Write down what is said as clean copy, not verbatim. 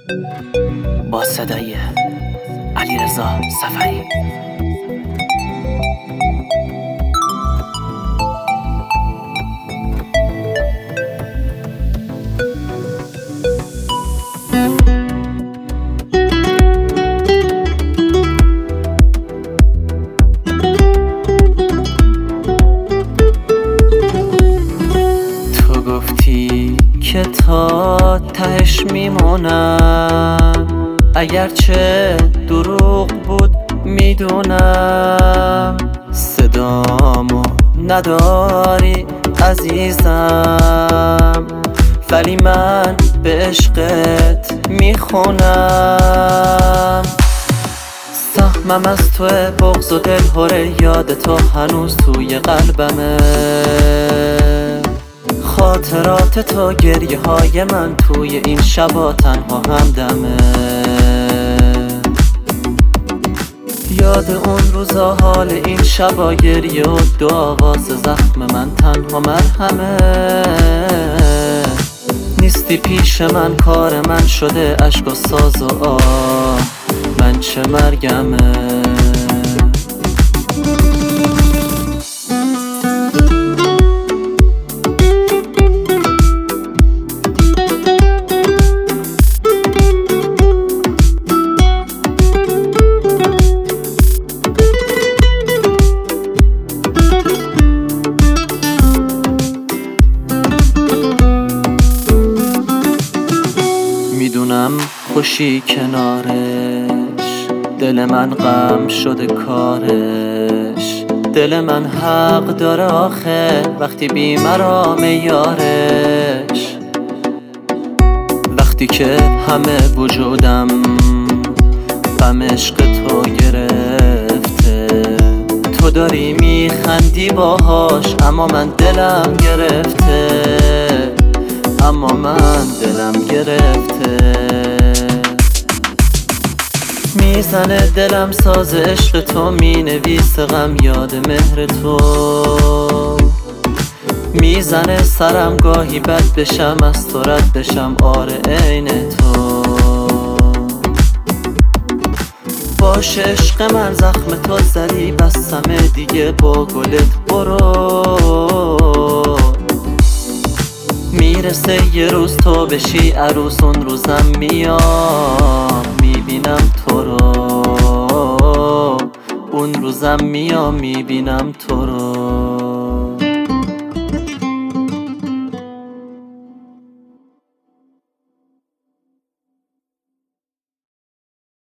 با صدای علیرضا سفری. تو گفتی که تا تهش میمونم، اگرچه دروغ بود میدونم. صدامو نداری عزیزم، ولی من به عشقت میخونم. سهمم از توه، بغض و دلهوره یاد تو هنوز توی قلبمه. خاطرات تو، گریه های من توی این شبا تنها همدمه. یاد اون روزا، حال این شبا، گریه و دو آواز زخم من تنها مرهمه. نیستی پیش من، کار من شده اشک و ساز و آه، من چه مرگمه. میدونم خوشی کنارش، دل من غم شده کارش. دل من حق داره آخه وقتی بی مرام یارش. وقتی که همه وجودم غم عشق تو گرفته، تو داری میخندی باهاش، اما من دلم گرفته. اما من دلم گرفته. میزنه دلم ساز عشق تو، مینویسه غم یاد مهر تو. میزنه سرم گاهی بد بشم، از تو رد بشم، آره عین تو. باشه عشق من، زخم تو زدی بستمه دیگه، با گلت برو. میرسه یه روز تو بشی عروس، اون روزم میام میبینم تو رو. اون روزم میام میبینم تو رو.